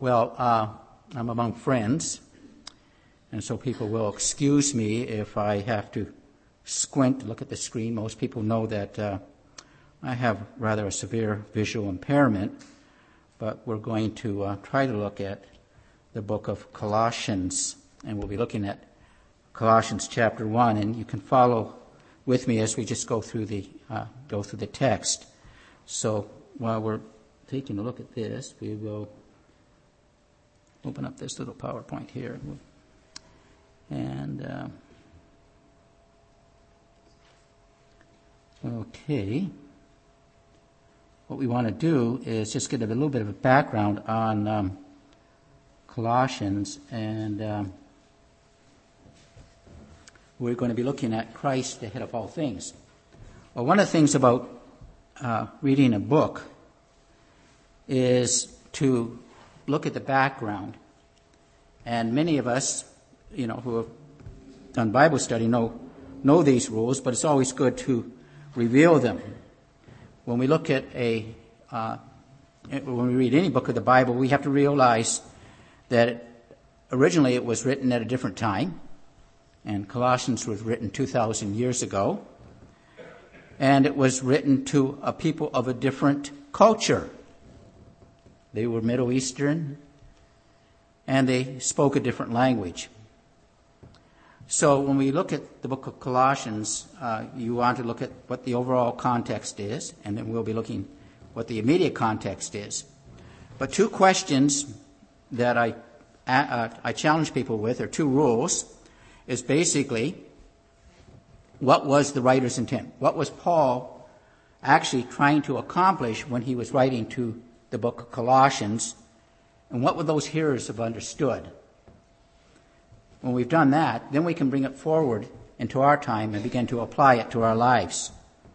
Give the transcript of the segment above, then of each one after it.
Well, I'm among friends, and so people will excuse me if I have to squint, look at the screen. Most people know that I have rather a severe visual impairment, but we're going to try to look at the book of Colossians, and we'll be looking at Colossians chapter 1, and you can follow with me as we just go through the text. So while we're taking a look at this, we will open up this little PowerPoint here. And, okay. What we want to do is just get a little bit of a background on Colossians, and we're going to be looking at Christ, the head of all things. Well, one of the things about reading a book is to look at the background. And many of us, who have done Bible study know these rules, but it's always good to reveal them. When we look at when we read any book of the Bible, we have to realize that originally it was written at a different time, and Colossians was written 2,000 years ago, and it was written to a people of a different culture. They were Middle Eastern, and they spoke a different language. So when we look at the book of Colossians, you want to look at what the overall context is, and then we'll be looking what the immediate context is. But two questions that I challenge people with, or two rules, is basically, what was the writer's intent? What was Paul actually trying to accomplish when he was writing to the book of Colossians? And what would those hearers have understood? When we've done that, then we can bring it forward into our time and begin to apply it to our lives.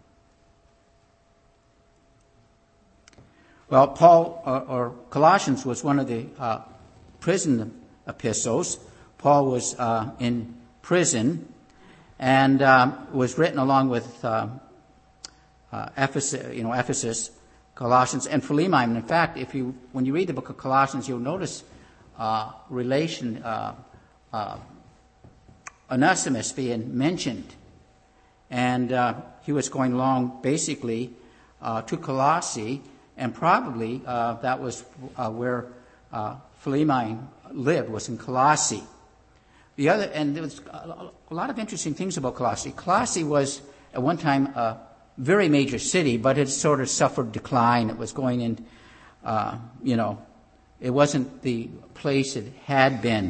Well, Colossians was one of the prison epistles. Paul was in prison and was written along with Ephesus, Colossians, and Philemon. In fact, when you read the book of Colossians, you'll notice Onesimus being mentioned, and he was going along basically to Colossae, and probably that was where Philemon lived, was in Colossae. And there was a lot of interesting things about Colossae. Colossae was at one time a very major city, but it sort of suffered decline. It was going in, it wasn't the place it had been.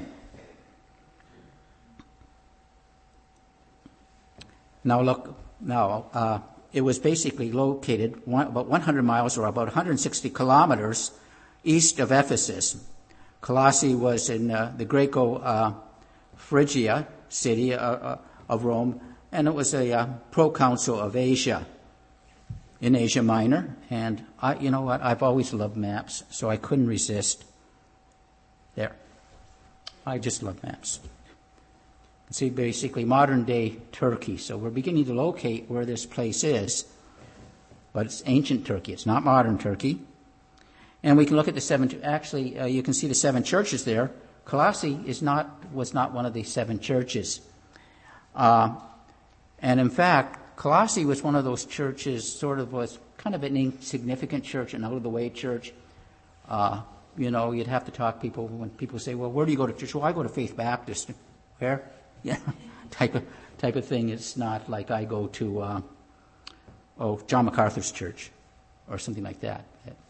It was basically located about 100 miles, or about 160 kilometers east of Ephesus. Colossae was in the Greco-Phrygia city of Rome, and it was a proconsul of Asia, in Asia Minor. And I've always loved maps, so I couldn't resist. There. I just love maps. See, basically modern-day Turkey. So we're beginning to locate where this place is. But it's ancient Turkey. It's not modern Turkey. And we can look at the seven. Actually, you can see the seven churches there. Colossae was not one of the seven churches. And in fact, Colossae was one of those churches, sort of was kind of an insignificant church, an out-of-the-way church. You'd have to talk people when people say, well, where do you go to church? Well, I go to Faith Baptist. Where? Yeah, type of thing. It's not like I go to John MacArthur's church or something like that.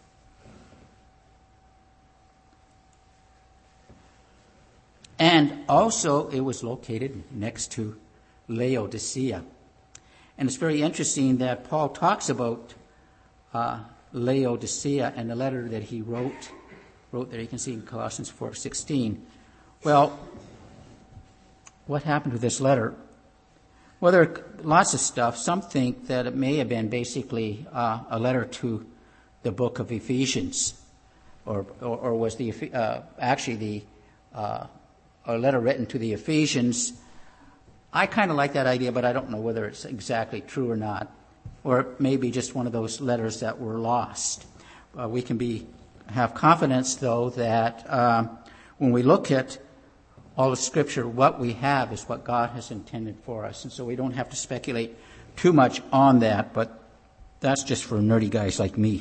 And also, it was located next to Laodicea. And it's very interesting that Paul talks about Laodicea and the letter that he wrote there. You can see in Colossians 4:16. Well, what happened to this letter? Well, there are lots of stuff. Some think that it may have been basically a letter to the book of Ephesians, or was actually a letter written to the Ephesians. I kind of like that idea, but I don't know whether it's exactly true or not. Or it may be just one of those letters that were lost. We can be have confidence, though, that when we look at all of Scripture, what we have is what God has intended for us. And so we don't have to speculate too much on that, but that's just for nerdy guys like me.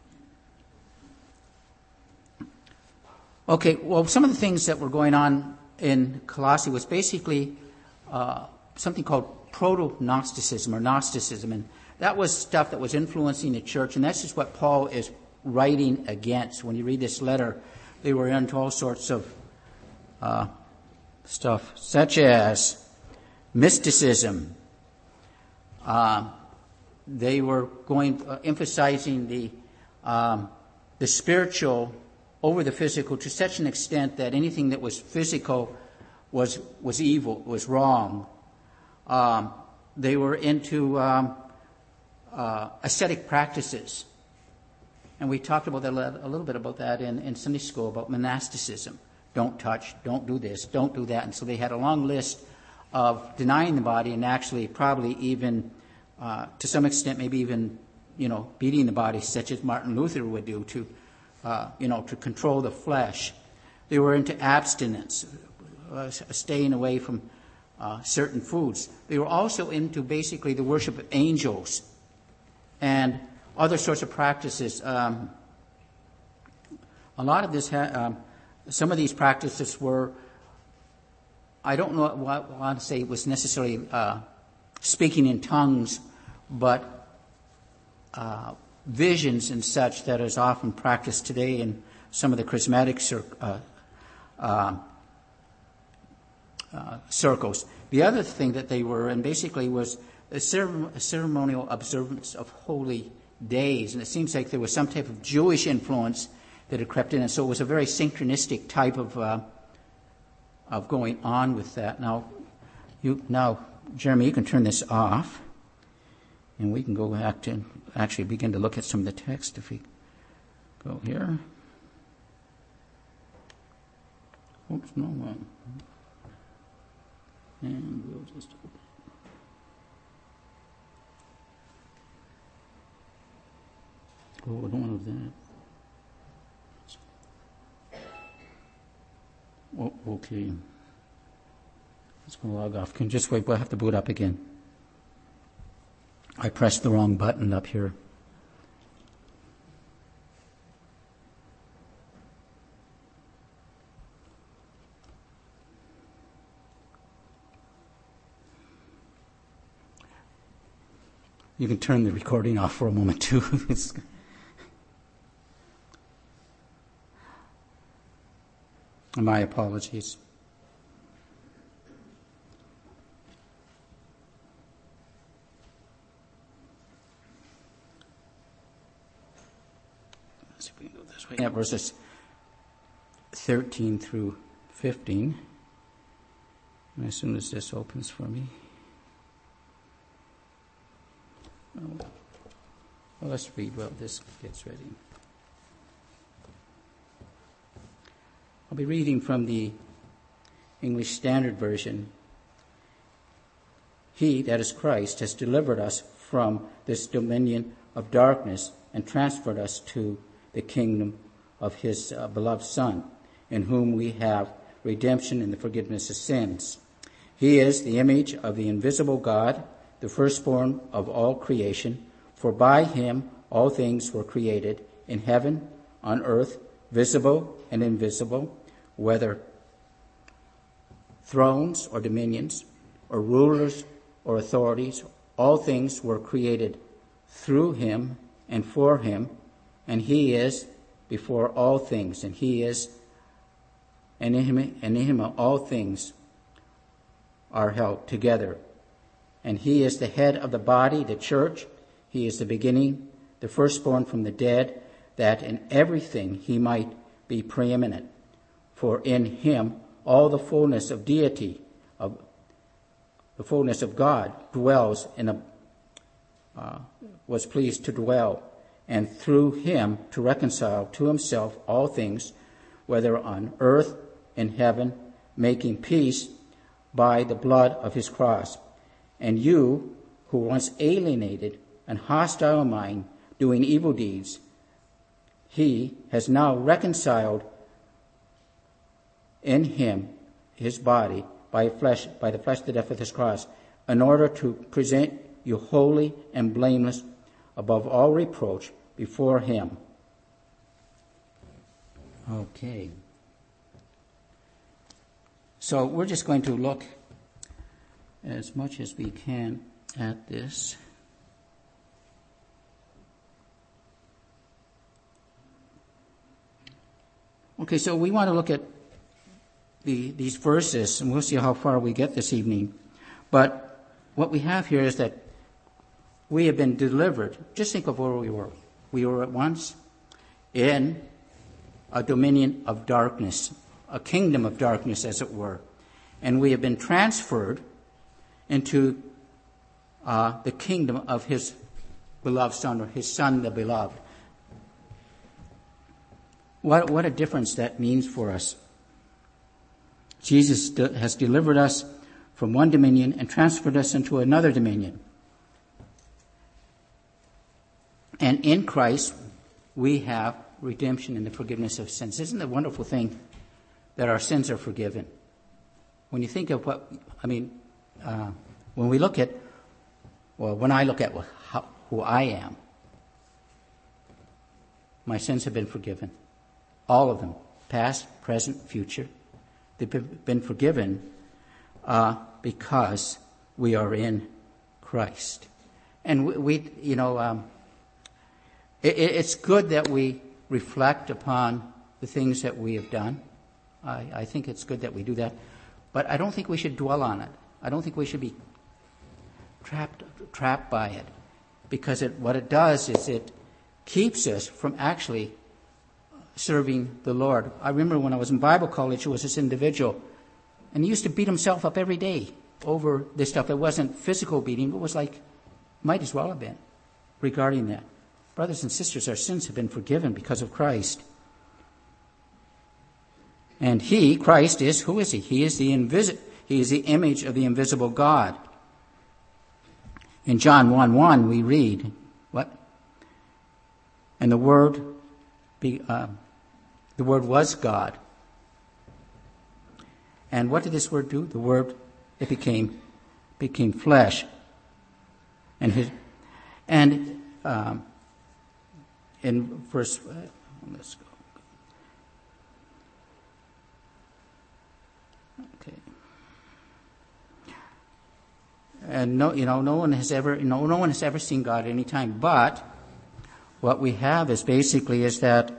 Okay, well, some of the things that were going on in Colossae was basically something called proto-Gnosticism or Gnosticism. And that was stuff that was influencing the church, and that's just what Paul is writing against. When you read this letter, they were into all sorts of stuff, such as mysticism. They were emphasizing the spiritual over the physical to such an extent that anything that was physical was evil, was wrong. They were into ascetic practices. And we talked about that a little bit about that in Sunday school, about monasticism. Don't touch, don't do this, don't do that. And so they had a long list of denying the body and actually probably even, to some extent, maybe even, beating the body, such as Martin Luther would do to control the flesh. They were into abstinence, staying away from certain foods. They were also into basically the worship of angels and other sorts of practices. A lot of this, some of these practices were, I don't know what I want to say was necessarily speaking in tongues, but visions and such that is often practiced today in some of the charismatic circles. The other thing that they were in basically was a ceremonial observance of holy days, and it seems like there was some type of Jewish influence that had crept in, and so it was a very synchronistic type of going on with that. Now, Jeremy, you can turn this off, and we can go back to actually begin to look at some of the text. If we go here, oops, no one, and we'll just. Oh, I don't want that. Oh, okay. Let's go log off. Can you just wait? We'll have to boot up again. I pressed the wrong button up here. You can turn the recording off for a moment too. My apologies. Let's see if we can go this way. Yeah, verses 13 through 15. And as soon as this opens for me. Well, let's read while this gets ready. I'll be reading from the English Standard Version. He, that is Christ, has delivered us from this dominion of darkness and transferred us to the kingdom of his beloved Son, in whom we have redemption and the forgiveness of sins. He is the image of the invisible God, the firstborn of all creation, for by him all things were created, in heaven, on earth, visible and invisible, whether thrones or dominions, or rulers or authorities, all things were created through him and for him, and he is before all things, and he is, and in him all things are held together. And he is the head of the body, the church. He is the beginning, the firstborn from the dead, that in everything he might be preeminent. For in him all the fullness of deity, of the fullness of God, dwells was pleased to dwell, and through him to reconcile to himself all things, whether on earth, in heaven, making peace by the blood of his cross. And you, who once alienated and hostile in mind, doing evil deeds, he has now reconciled in him, his body, by the flesh, the death of his cross, in order to present you holy and blameless above all reproach before him. Okay. So we're just going to look as much as we can at this. Okay, so we want to look at these verses, and we'll see how far we get this evening. But what we have here is that we have been delivered. Just think of where we were. We were at once in a dominion of darkness, a kingdom of darkness, as it were. And we have been transferred into the kingdom of his beloved Son, or his Son, the beloved. What a difference that means for us. Jesus has delivered us from one dominion and transferred us into another dominion. And in Christ, we have redemption and the forgiveness of sins. Isn't it a wonderful thing that our sins are forgiven? When you think of when we look at, when I look at who I am, my sins have been forgiven. All of them, past, present, future. They've been forgiven because we are in Christ. And it's good that we reflect upon the things that we have done. I think it's good that we do that. But I don't think we should dwell on it. I don't think we should be trapped by it. Because what it does is it keeps us from actually serving the Lord. I remember when I was in Bible college, there was this individual, and he used to beat himself up every day over this stuff. It wasn't physical beating, but it was like, might as well have been, regarding that. Brothers and sisters, our sins have been forgiven because of Christ. And he, Christ, is, who is he? He is the image of the invisible God. In John 1:1 we read, what? And the Word was God. And what did this Word do? The Word, it became flesh. And in verse, let's go. Okay. And no one has ever seen God at any time. But what we have is basically is that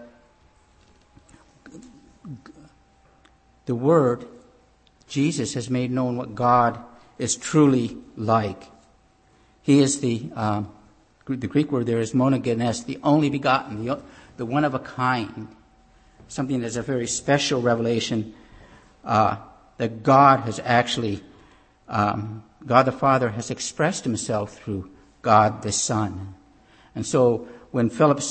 the Word, Jesus, has made known what God is truly like. He is the Greek word there is monogenes, the only begotten, the one of a kind. Something that's a very special revelation that God has actually, God the Father has expressed himself through God the Son. And so when Philip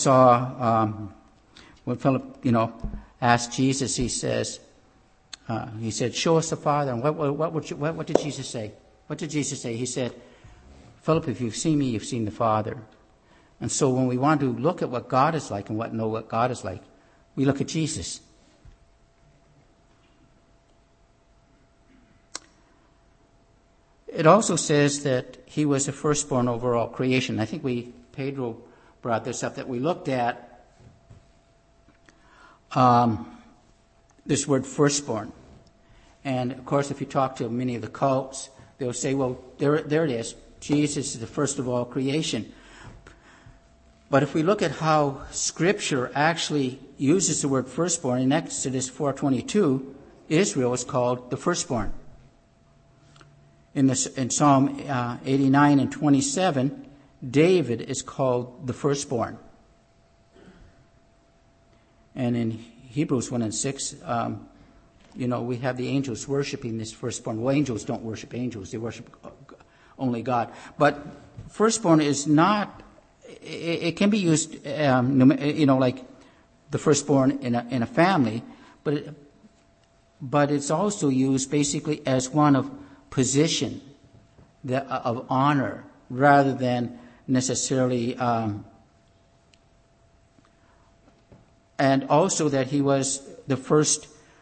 asked Jesus, he said, "Show us the Father." And what did Jesus say? What did Jesus say? He said, "Philip, if you've seen me, you've seen the Father." And so when we want to look at what God is like and know what God is like, we look at Jesus. It also says that he was the firstborn over all creation. I think Pedro brought this up, that we looked at this word firstborn. And of course, if you talk to many of the cults, they'll say, well, there it is. Jesus is the first of all creation. But if we look at how Scripture actually uses the word firstborn, in Exodus 4:22, Israel is called the firstborn. In Psalm 89 and 27, David is called the firstborn. And in Hebrews 1 and 6, we have the angels worshiping this firstborn. Well, angels don't worship angels. They worship only God. But firstborn is not, it can be used, like the firstborn in a family, but it's also used basically as one of position, of honor, rather than necessarily and also that he was the first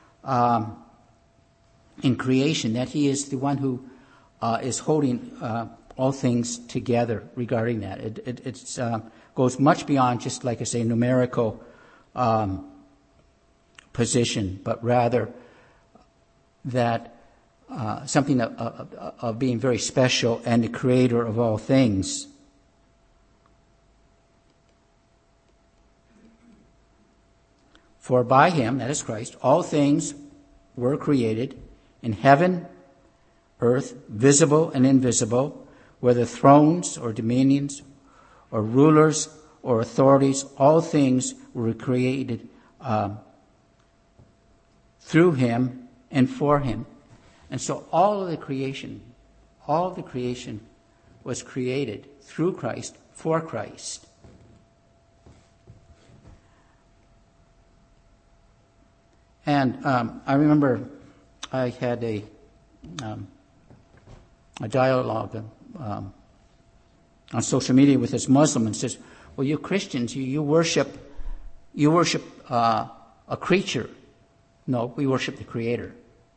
in creation, that he is the one who is holding all things together regarding that. It goes much beyond just, like I say, numerical position, but rather that something of being very special and the creator of all things. For by him, that is Christ, all things were created in heaven, earth, visible and invisible, whether thrones or dominions or rulers or authorities, all things were created through him and for him. And so all of the creation was created through Christ, for Christ. And I remember I had a dialogue on social media with this Muslim, and says, "Well, you Christians, you worship a creature. No, we worship the Creator."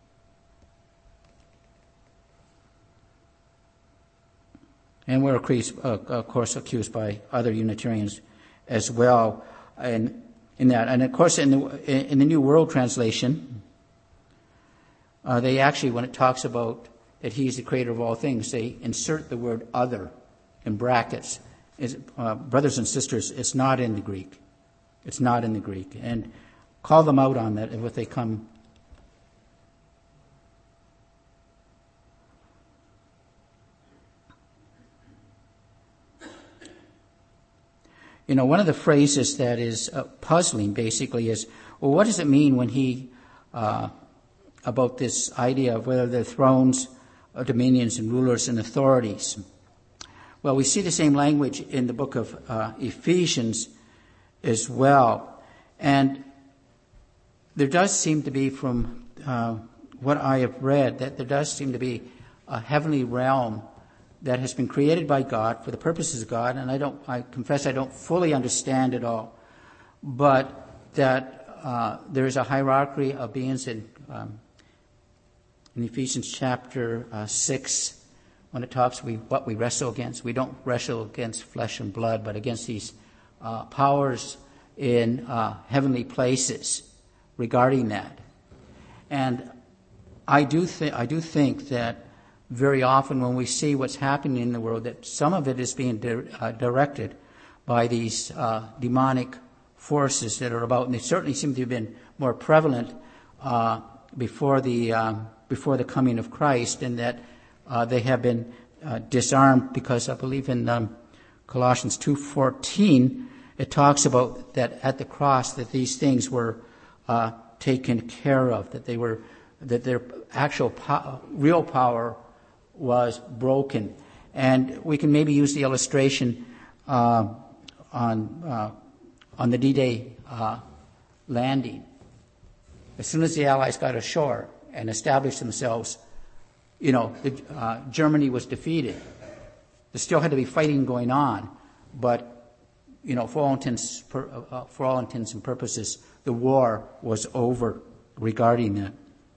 And we're of course accused by other Unitarians as well, and in that. And of course, in the New World Translation, they actually, when it talks about that He's the Creator of all things, they insert the word "other" in brackets. Brothers and sisters, it's not in the Greek. It's not in the Greek, and call them out on that if they come. You know, one of the phrases that is puzzling basically is, well, what does it mean when he, about this idea of whether they're thrones, dominions, and rulers and authorities? Well, we see the same language in the book of Ephesians as well. And there does seem to be, from what I have read, that there does seem to be a heavenly realm that has been created by God for the purposes of God, and I confess I don't fully understand it all, but that there is a hierarchy of beings in Ephesians chapter 6, when it talks what we wrestle against. We don't wrestle against flesh and blood, but against these powers in heavenly places regarding that. And I do think that very often when we see what's happening in the world, that some of it is being directed by these demonic forces that are about, and they certainly seem to have been more prevalent before the coming of Christ, and that they have been disarmed, because I believe in Colossians 2:14 it talks about that at the cross that these things were taken care of, that their actual real power was broken. And we can maybe use the illustration on the D-Day landing. As soon as the Allies got ashore and established themselves, Germany was defeated. There still had to be fighting going on, but for all intents and purposes, the war was over regarding that.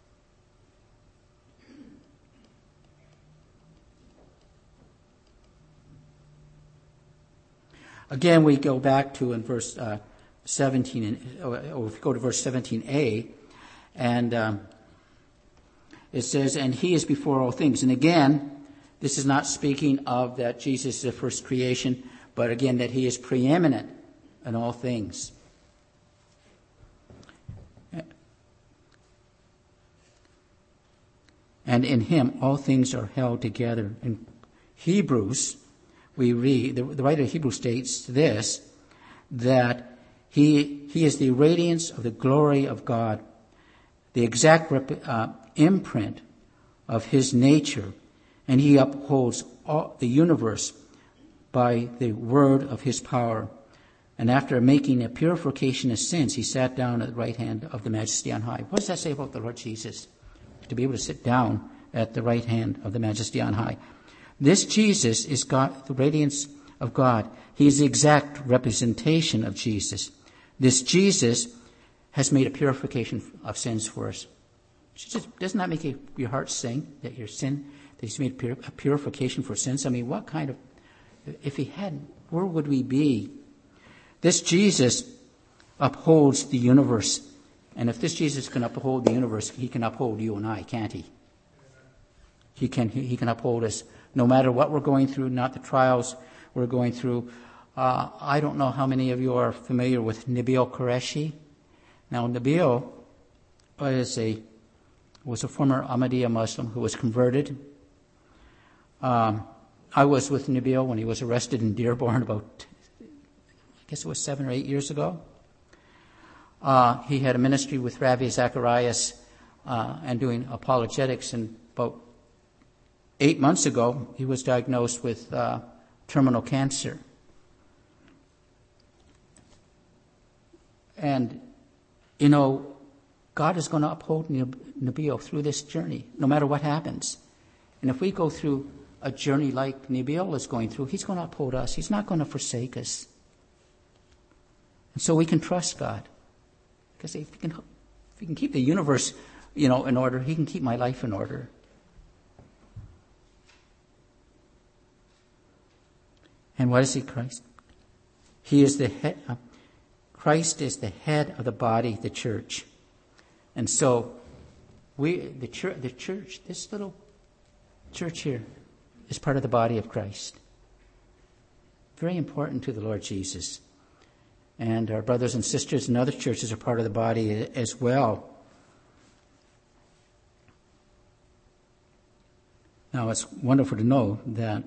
Again, we go back to in verse 17, or if we go to verse 17a, and it says, "And He is before all things." And again, this is not speaking of that Jesus is the first creation, but again that He is preeminent in all things. And in Him all things are held together. In Hebrews, we read, the writer of Hebrews states this, that He is the radiance of the glory of God, the exact imprint of His nature, and He upholds all the universe by the word of His power. And after making a purification of sins, He sat down at the right hand of the Majesty on high. What does that say about the Lord Jesus? To be able to sit down at the right hand of the Majesty on high. This Jesus is God, the radiance of God. He is the exact representation of Jesus. This Jesus has made a purification of sins for us. Doesn't that make your heart sing that your sin, that he's made a purification for sins? I mean, what kind of, if he hadn't, where would we be? This Jesus upholds the universe. And if this Jesus can uphold the universe, he can uphold you and I, can't he? He can uphold us no matter what we're going through, not the trials we're going through. I don't know how many of you are familiar with Nabil Qureshi. Now, Nabil was a former Ahmadiyya Muslim who was converted. I was with Nabil when he was arrested in Dearborn about, I guess it was 7 or 8 years ago. He had a ministry with Ravi Zacharias and doing apologetics, and about 8 months ago he was diagnosed with terminal cancer. And, you know, God is going to uphold Nabil through this journey, no matter what happens. And if we go through a journey like Nabil is going through, he's going to uphold us. He's not going to forsake us. And so we can trust God. Because if he can keep the universe, you know, in order, he can keep my life in order. And what is he, Christ? He is the head. Christ is the head of the body, the church. And so the church, this little church here, is part of the body of Christ. Very important to the Lord Jesus. And our brothers and sisters in other churches are part of the body as well. Now, it's wonderful to know that,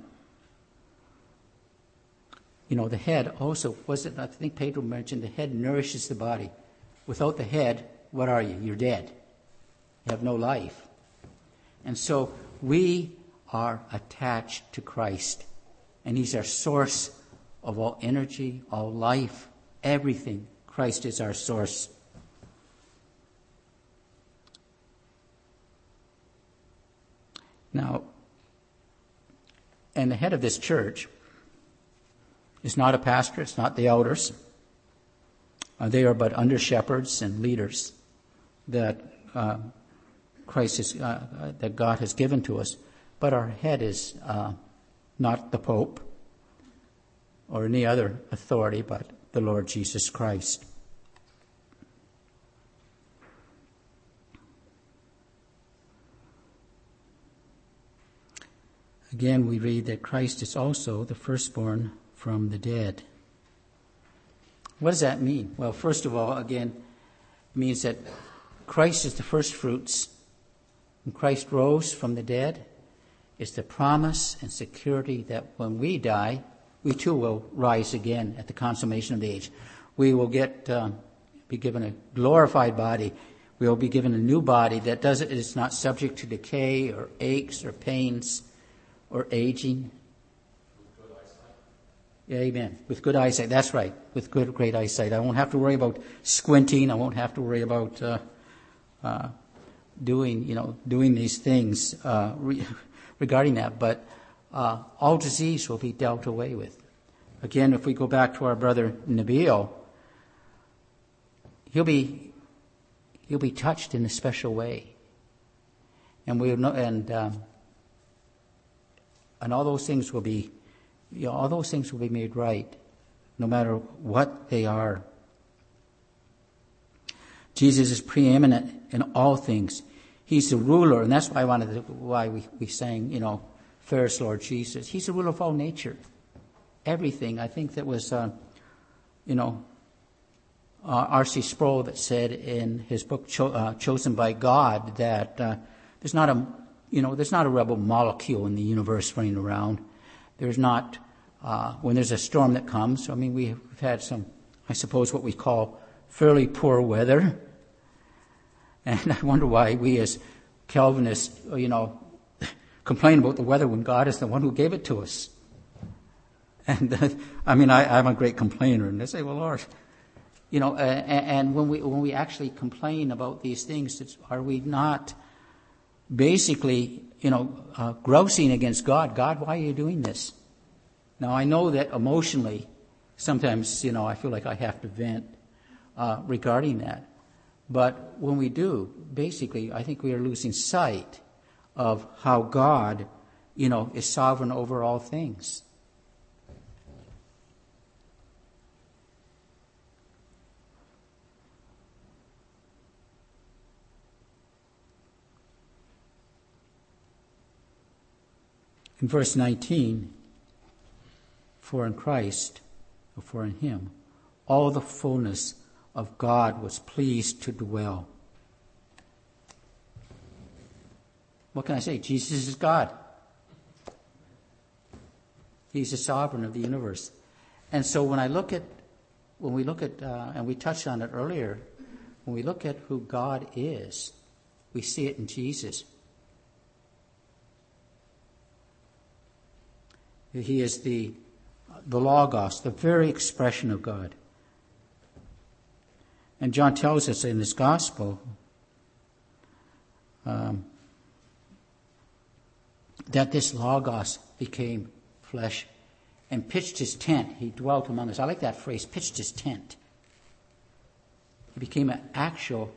you know, the head also, I think Pedro mentioned the head nourishes the body. Without the head, what are you? You're dead. You have no life. And so we are attached to Christ. And he's our source of all energy, all life, everything. Christ is our source. Now, and the head of this church is not a pastor, it's not the elders. They are but under shepherds and leaders that that God has given to us. But our head is not the Pope or any other authority, but the Lord Jesus Christ. Again, we read that Christ is also the firstborn from the dead. What does that mean? Well, first of all, again, it means that Christ is the first fruits. When Christ rose from the dead, it's the promise and security that when we die, we too will rise again at the consummation of the age. We will be given a glorified body. We will be given a new body that is not subject to decay or aches or pains or aging. Yeah, amen. With good eyesight. That's right. With great eyesight. I won't have to worry about squinting. I won't have to worry about doing these things regarding that. But all disease will be dealt away with. Again, if we go back to our brother Nabil, he'll be touched in a special way, and and all those things will be. All those things will be made right, no matter what they are. Jesus is preeminent in all things. He's the ruler, and that's why we sang, Fairest Lord Jesus. He's the ruler of all nature, everything. I think that was, R.C. Sproul that said in his book Chosen by God that there's not a rebel molecule in the universe running around. There's not, when there's a storm that comes, we've had some, I suppose, what we call fairly poor weather. And I wonder why we as Calvinists, complain about the weather when God is the one who gave it to us. And I'm a great complainer, and they say, well, Lord, and when we actually complain about these things, are we not basically grousing against God? God, why are you doing this? Now, I know that emotionally, sometimes, I feel like I have to vent. regarding that. But when we do, basically, I think we are losing sight of how God, is sovereign over all things. In verse 19, for in Christ, or for in him, all the fullness of God was pleased to dwell. What can I say? Jesus is God. He's the sovereign of the universe. And so when we look at, and we touched on it earlier, when we look at who God is, we see it in Jesus. He is the Logos, the very expression of God. And John tells us in his gospel that this Logos became flesh and pitched his tent. He dwelt among us. I like that phrase, pitched his tent. He became an actual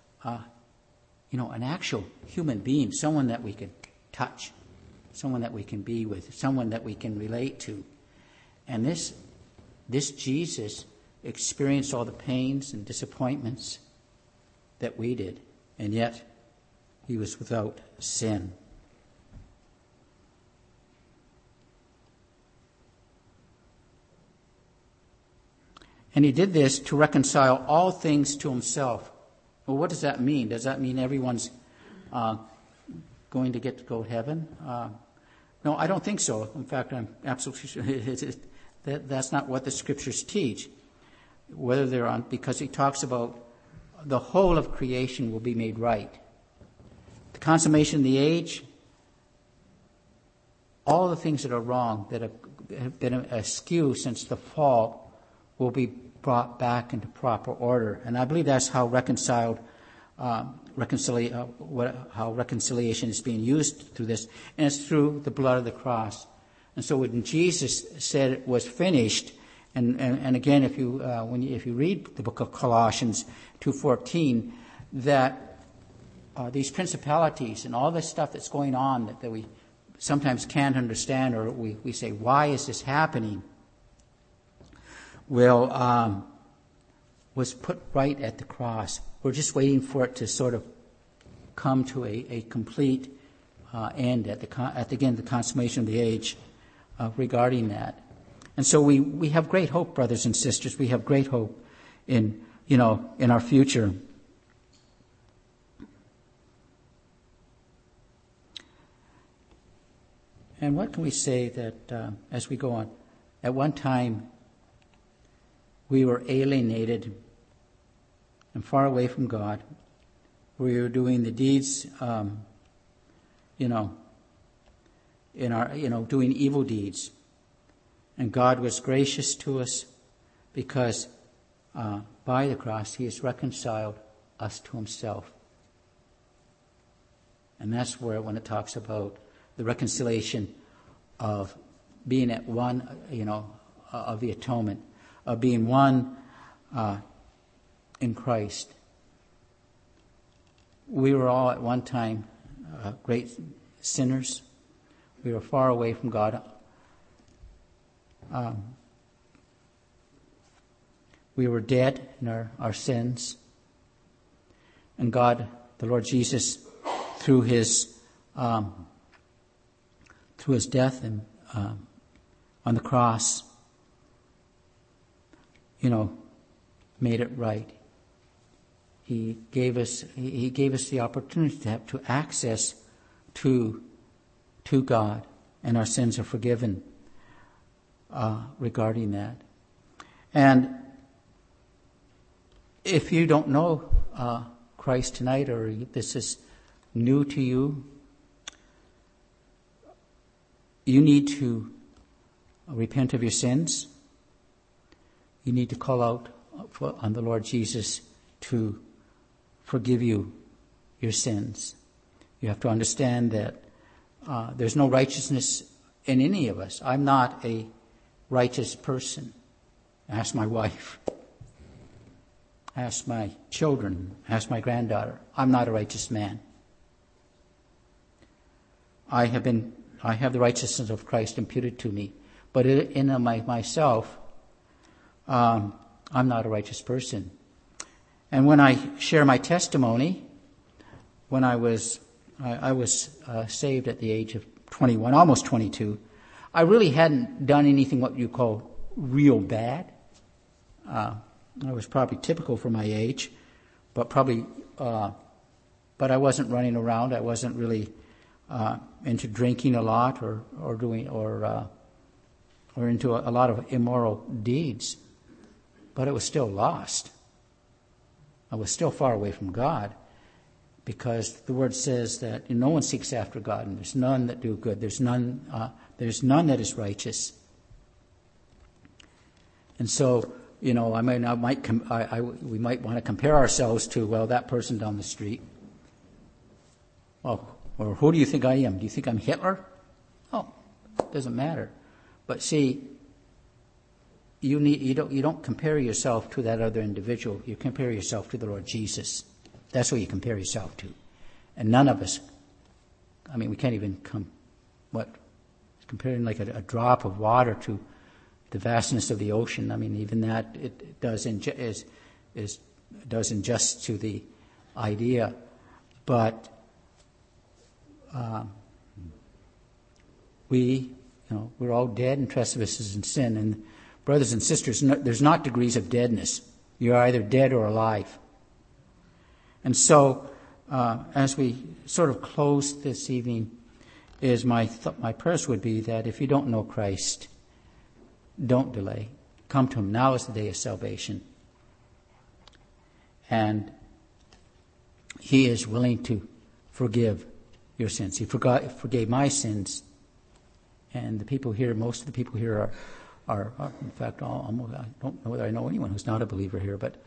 human being, someone that we could touch, someone that we can be with, someone that we can relate to. And this Jesus experienced all the pains and disappointments that we did, and yet he was without sin. And he did this to reconcile all things to himself. Well, what does that mean? Does that mean everyone's going to get to go to heaven? No, I don't think so. In fact, I'm absolutely sure that's not what the scriptures teach. Whether they're on, because he talks about the whole of creation will be made right. The consummation of the age, all the things that are wrong, that have been askew since the fall, will be brought back into proper order. And I believe that's how how reconciliation is being used through this, and it's through the blood of the cross. And so when Jesus said it was finished, and again, if you read the book of Colossians 2:14, that these principalities and all this stuff that's going on that we sometimes can't understand, or we say, why is this happening? Well, was put right at the cross. We're just waiting for it to sort of come to a complete end at the consummation of the age regarding that. And so we have great hope, brothers and sisters. We have great hope in our future. And what can we say that as we go on? At one time, we were alienated and far away from God. We were doing the deeds, doing evil deeds. And God was gracious to us because by the cross he has reconciled us to himself. And that's where, when it talks about the reconciliation of being at one, of the atonement, of being one in Christ. We were all at one time great sinners. We were far away from God. We were dead in our sins. And God, the Lord Jesus, through his death and on the cross, made it right. He gave us the opportunity to have access to God, and our sins are forgiven regarding that. And if you don't know Christ tonight, or this is new to you, you need to repent of your sins. You need to call out on the Lord Jesus to forgive you your sins. You have to understand that there's no righteousness in any of us. I'm not a righteous person. Ask my wife. ask my children, ask my granddaughter, I'm not a righteous man. I have the righteousness of Christ imputed to me, but in myself, I'm not a righteous person. And when I share my testimony, when I was saved at the age of 21, almost 22, I really hadn't done anything what you call real bad. I was probably typical for my age, but but I wasn't running around. I wasn't really into drinking a lot or into a lot of immoral deeds. But it was still lost. I was still far away from God, because the Word says that no one seeks after God, and there's none that do good. There's none that is righteous. And so, we might want to compare ourselves to, well, that person down the street. Well, or who do you think I am? Do you think I'm Hitler? Oh, it doesn't matter. But see, you don't compare yourself to that other individual. You compare yourself to the Lord Jesus. That's what you compare yourself to. And none of us, we can't even comparing like a drop of water to the vastness of the ocean. Even that it does injustice to the idea. But we're all dead in trespasses and sin. And brothers and sisters, there's not degrees of deadness. You're either dead or alive. And so, as we sort of close this evening, my prayers would be that if you don't know Christ, don't delay. Come to Him. Now is the day of salvation. And He is willing to forgive your sins. He forgave my sins. And the people here, most of the people here are in fact, almost, I don't know whether I know anyone who's not a believer here, but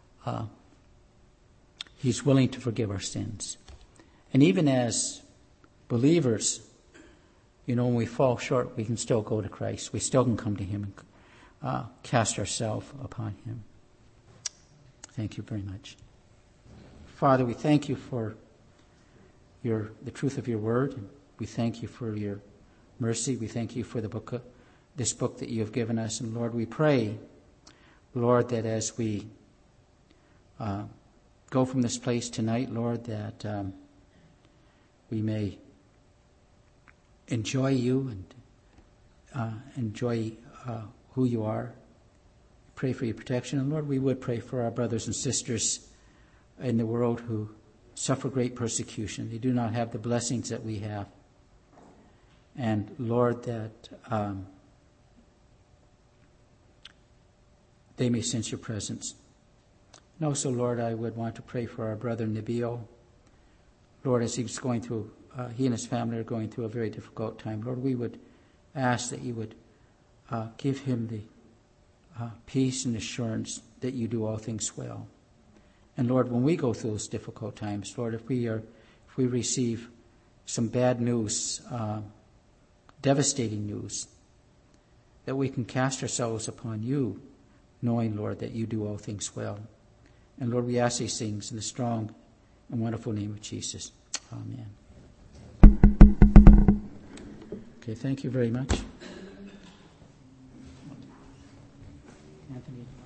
He's willing to forgive our sins. And even as believers, when we fall short, we can still go to Christ. We still can come to Him and cast ourselves upon Him. Thank you very much. Father, we thank You for the truth of Your Word. And we thank You for Your mercy. We thank You for this book that You have given us. And Lord, we pray, Lord, that as we go from this place tonight, Lord, that we may enjoy You and enjoy who You are. Pray for Your protection. And Lord, we would pray for our brothers and sisters in the world who suffer great persecution. They do not have the blessings that we have. And Lord, that they may sense Your presence. And also, Lord, I would want to pray for our brother Nabil. Lord, as he's going through, he and his family are going through a very difficult time. Lord, we would ask that You would give him the peace and assurance that You do all things well. And Lord, when we go through those difficult times, Lord, if we receive some bad news, devastating news, that we can cast ourselves upon You, knowing, Lord, that You do all things well. And Lord, we ask these things in the strong and wonderful name of Jesus. Amen. Okay, thank you very much. Anthony.